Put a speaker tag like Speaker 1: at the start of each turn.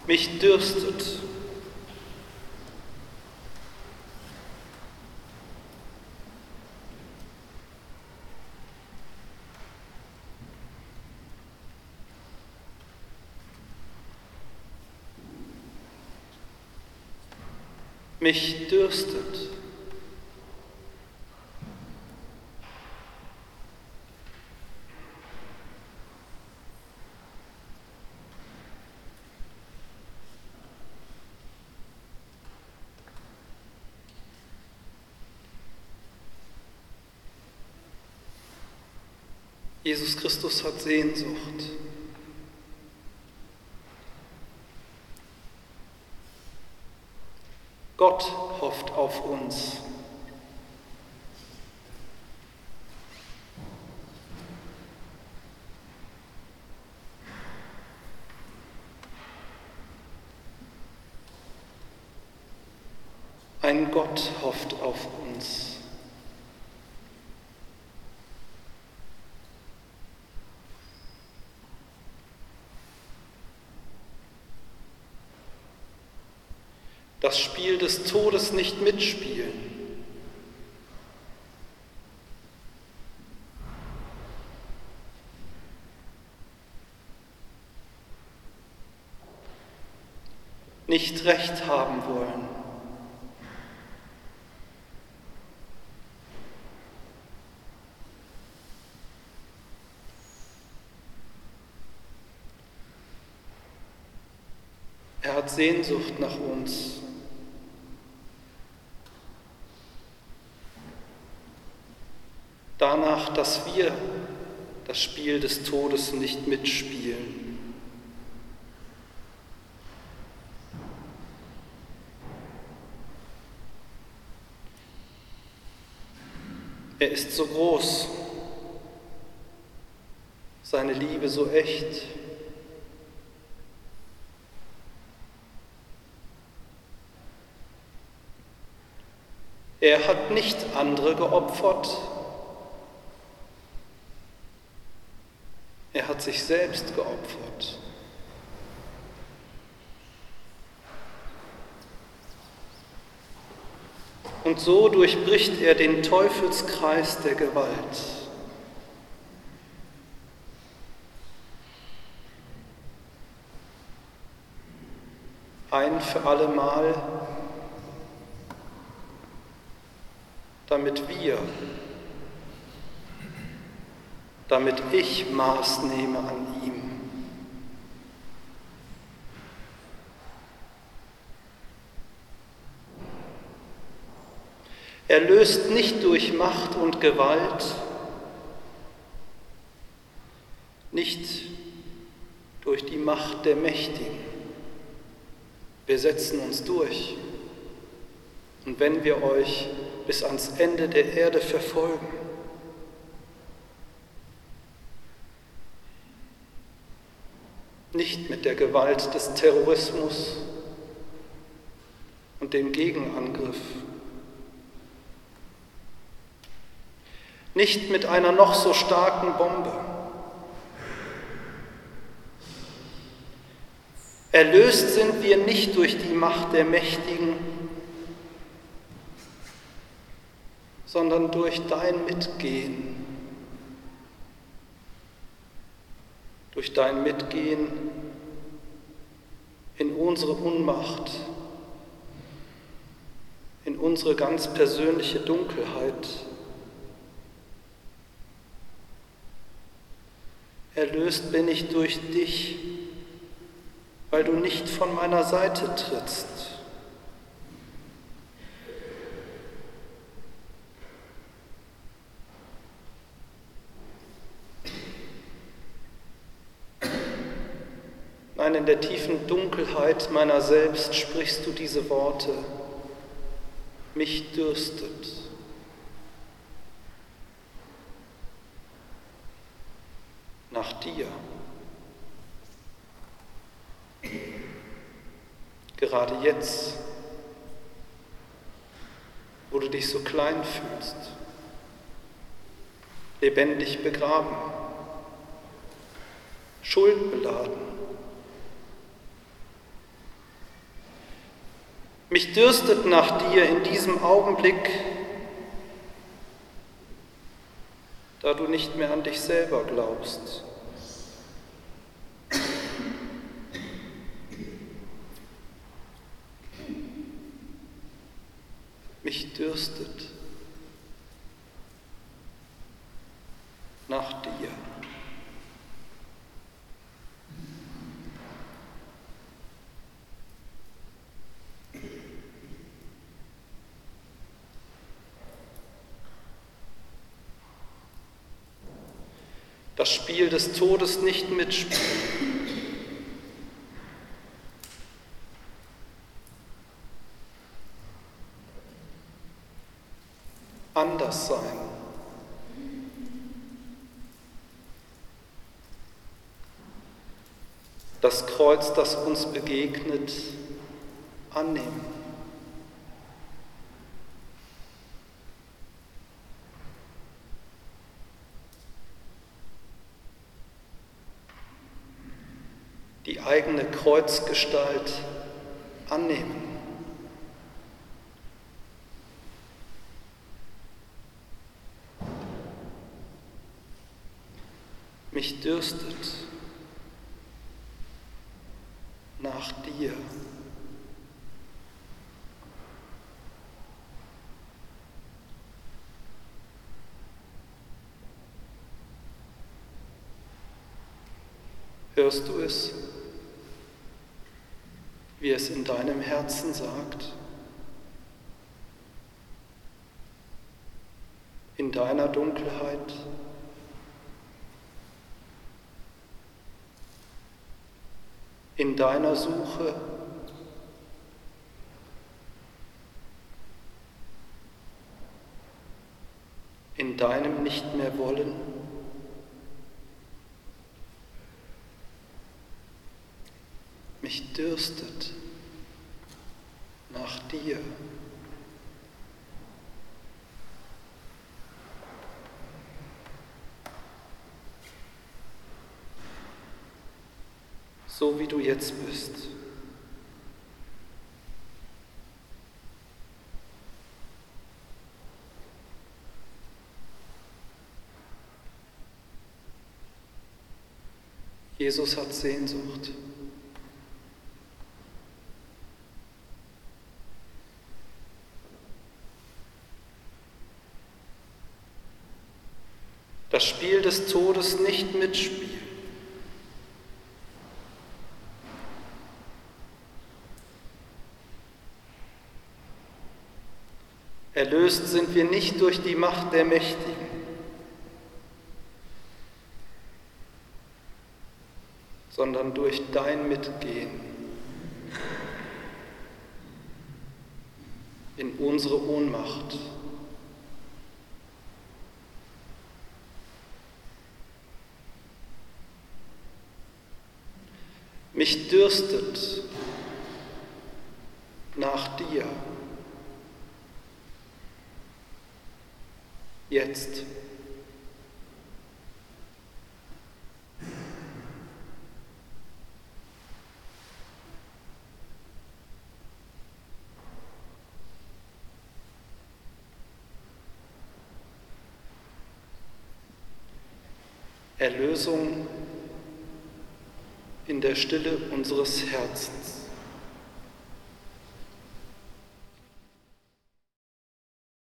Speaker 1: Mich dürstet. Mich dürstet. Jesus Christus hat Sehnsucht. Gott hofft auf uns. Ein Gott hofft auf uns. Das Spiel des Todes nicht mitspielen. Nicht Recht haben wollen. Er hat Sehnsucht nach uns. Danach, dass wir das Spiel des Todes nicht mitspielen. Er ist so groß, seine Liebe so echt. Er hat nicht andere geopfert, er hat sich selbst geopfert. Und so durchbricht er den Teufelskreis der Gewalt. Ein für alle Mal, damit ich Maß nehme an ihm. Er löst nicht durch Macht und Gewalt, nicht durch die Macht der Mächtigen. Wir setzen uns durch. Und wenn wir euch bis ans Ende der Erde verfolgen, nicht mit der Gewalt des Terrorismus und dem Gegenangriff, nicht mit einer noch so starken Bombe. Erlöst sind wir nicht durch die Macht der Mächtigen, sondern durch dein Mitgehen. Durch dein Mitgehen in unsere Unmacht, in unsere ganz persönliche Dunkelheit. Erlöst bin ich durch dich, weil du nicht von meiner Seite trittst. Nein, in der tiefen Dunkelheit meiner selbst sprichst du diese Worte: Mich dürstet. Nach dir. Gerade jetzt, wo du dich so klein fühlst, lebendig begraben, schuldbeladen, Mich dürstet nach dir in diesem Augenblick, da du nicht mehr an dich selber glaubst. Mich dürstet nach dir. Das Spiel des Todes nicht mitspielen. Anders sein. Das Kreuz, das uns begegnet, annehmen. Die eigene Kreuzgestalt annehmen. Mich dürstet nach dir. Hörst du es, wie es in deinem Herzen sagt? In deiner Dunkelheit? In deiner Suche? In deinem Nicht mehr wollen? Mich dürstet nach dir. So wie du jetzt bist. Jesus hat Sehnsucht. Das Spiel des Todes nicht mitspielen. Erlöst sind wir nicht durch die Macht der Mächtigen, sondern durch dein Mitgehen in unsere Ohnmacht. Mich dürstet nach dir. Jetzt. Erlösung in der Stille unseres Herzens.